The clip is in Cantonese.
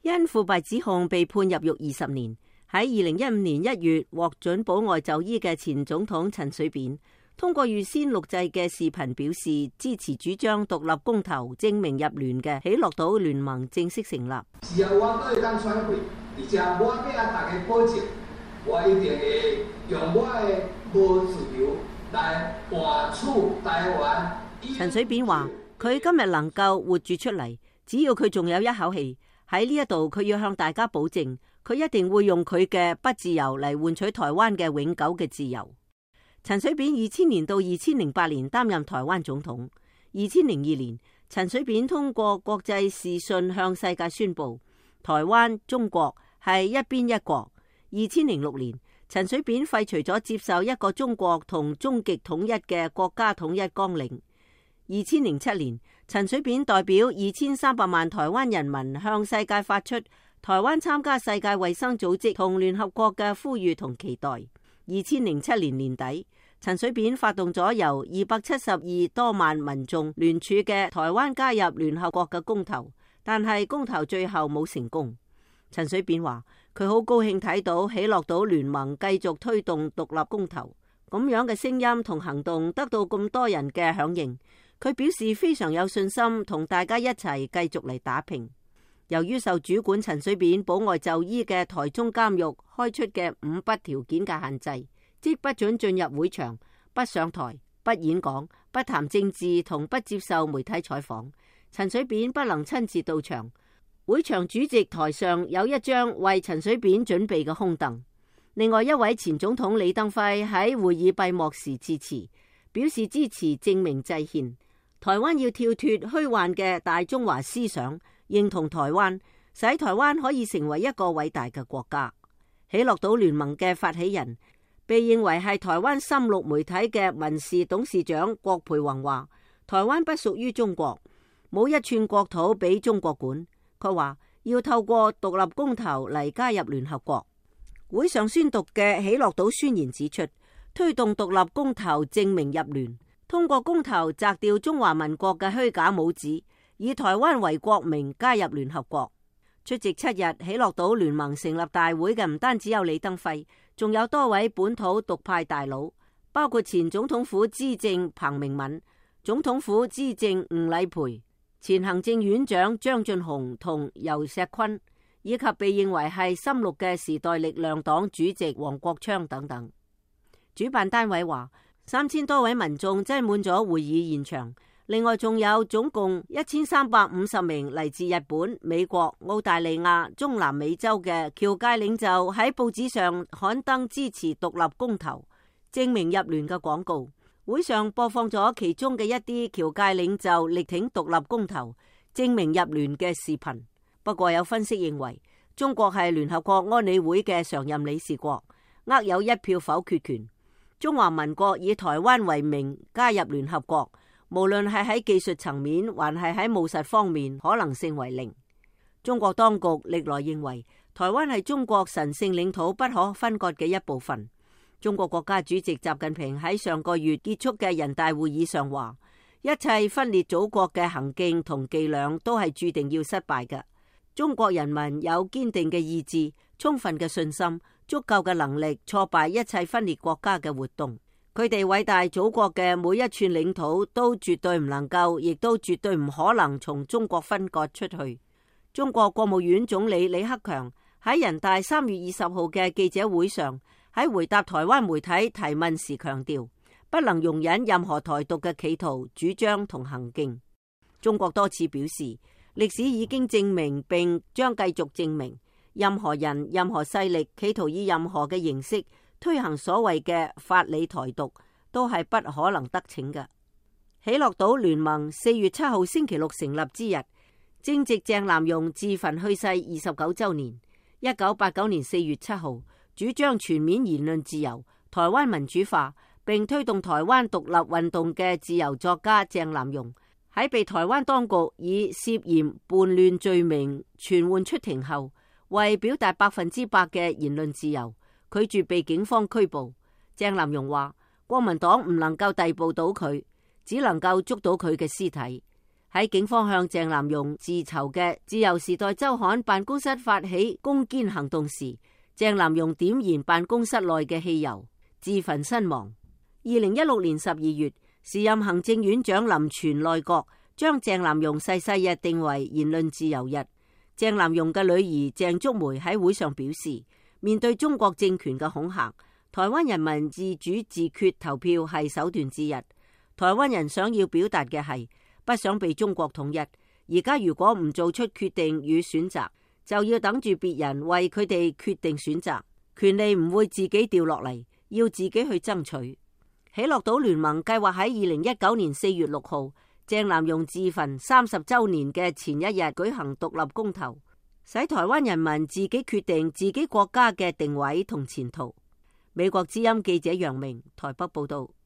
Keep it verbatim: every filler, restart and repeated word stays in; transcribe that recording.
因腐敗指控被判入獄二十年。喺二零一五年一月獲准保外就醫嘅前總統陳水扁，通過預先錄製嘅視頻表示支持主張獨立公投證明入聯嘅喜樂島聯盟正式成立。 只要我可以當選會，而且我俾阿大家保證，我一定會用我嘅無自由來換取台灣。 陳水扁話：佢今日能夠活住出嚟，只要佢仲有一口氣，喺呢一度佢要向大家保證，佢一定會用佢嘅不自由嚟換取台灣嘅永久嘅自由。陳水扁二千年到二千零八年擔任台灣總統。二千零二年，陳水扁通過國際視訊向世界宣布，台灣中國係一邊一國。二千零六年，陳水扁廢除咗接受一個中國同終極統一嘅國家統一綱領。二千零七年，陳水扁代表二千三百萬台灣人民向世界發出台灣參加世界衛生組織同聯合國嘅呼籲同期待。二千零七年年底，陳水扁發動咗由二百七十二多萬民眾聯署嘅台灣加入聯合國嘅公投，但係公投最後冇成功。陳水扁話佢好高興睇到喜樂島聯盟繼續推動獨立公投，咁樣嘅聲音同行動得到咁多人嘅響應，佢表示非常有信心同大家一齊繼續嚟打拼。由於受主管陳水扁保外就醫嘅台中監獄開出嘅五不條件嘅限制，即不准進入會場、不上台、不演講、不談政治同不接受媒體採訪，陳水扁不能親自到場。會場主席台上有一張為陳水扁準備嘅空凳。另外一位前總統李登輝喺會議閉幕時致辭，表示支持正名制憲，台灣要跳脫虛幻嘅大中華思想，認同台灣，使台灣可以成為一個偉大嘅國家。喜樂島聯盟嘅發起人，被認為係台灣深綠媒體嘅民視董事長郭培宏話：台灣不屬於中國，冇一寸國土俾中國管。佢話要透過獨立公投嚟加入聯合國。會上宣讀嘅喜樂島宣言指出，推動獨立公投證明入聯，通過公投摘掉中華民國嘅虛假帽子，以台灣為國名加入聯合國。出席七日喜樂島聯盟成立大會嘅唔單止有李登輝，仲有多位本土獨派大佬，包括前總統府資政彭明敏、總統府資政吳禮培、前行政院長張俊雄同游錫堃，以及被認為係深綠嘅時代力量黨主席黃國昌等等。主辦單位話，三千多位民眾擠滿咗會議現場，另外仲有總共一千三百五十名嚟自日本、美國、澳大利亞、中南美洲嘅僑界領袖喺報紙上刊登支持獨立公投、證明入聯嘅廣告。會上播放咗其中嘅一啲僑界領袖力挺獨立公投、證明入聯嘅視頻。不過有分析認為，中國係聯合國安理會嘅常任理事國，握有一票否決權。中華民國以台灣為名加入聯合國，無論係喺技術層面，還係喺務實方面，可能性為零。中國當局歷來認為，台灣係中國神聖領土不可分割嘅一部分。中國國家主席習近平喺上個月結束嘅人大會議上話，一切分裂祖國嘅行徑同伎倆都係注定要失敗嘅。中國人民有堅定嘅意志、充分嘅信心、足夠嘅能力挫敗一切分裂國家嘅活動。佢哋偉大祖國嘅每一寸領土都絕對唔能夠，亦都絕對唔可能從中國分割出去。中國國務院總理李克強喺人大三月二十號嘅記者會上，喺回答台灣媒體提問時強調，不能容忍任何台獨嘅企圖、主張同行徑。中國多次表示，歷史已經證明並將繼續證明，任何人、任何勢力企圖以任何嘅形式推行所謂嘅法理台獨，都係不可能得逞嘅。喜樂島聯盟四月七號星期六成立之日，正值鄭南榕自焚去世二十九周年。一九八九年四月七號，主張全面言論自由、台灣民主化，並推動台灣獨立運動嘅自由作家鄭南榕，喺被台灣當局以涉嫌叛亂罪名傳喚出庭後，為表達百分之百嘅言論自由，拒絕被警方拘捕。鄭南榕話：國民黨唔能夠逮捕到佢，只能夠捉到佢嘅屍體。 喺警方向鄭南榕自籌嘅自由時代周刊辦公室發起攻堅行動時，鄭南榕點燃辦公室內嘅汽油，自焚身亡。二零一六年十二月，時任行政院長林全內閣將鄭南榕逝世日定為言論自由日。鄭南榕嘅女兒鄭竹梅喺會上表示，面對中國政權嘅恐嚇，台灣人民自主自決投票係手段之一。台灣人想要表達嘅係不想被中國統一，而家如果唔做出決定與選擇，就要等住別人為佢哋決定選擇，權利唔會自己掉落嚟，要自己去爭取。喜樂島聯盟計劃喺二零一九年四月六號，鄭南榕自焚三十週年嘅前一日舉行獨立公投，使台灣人民自己決定自己國家嘅定位同前途。美國之音記者楊明台北報道。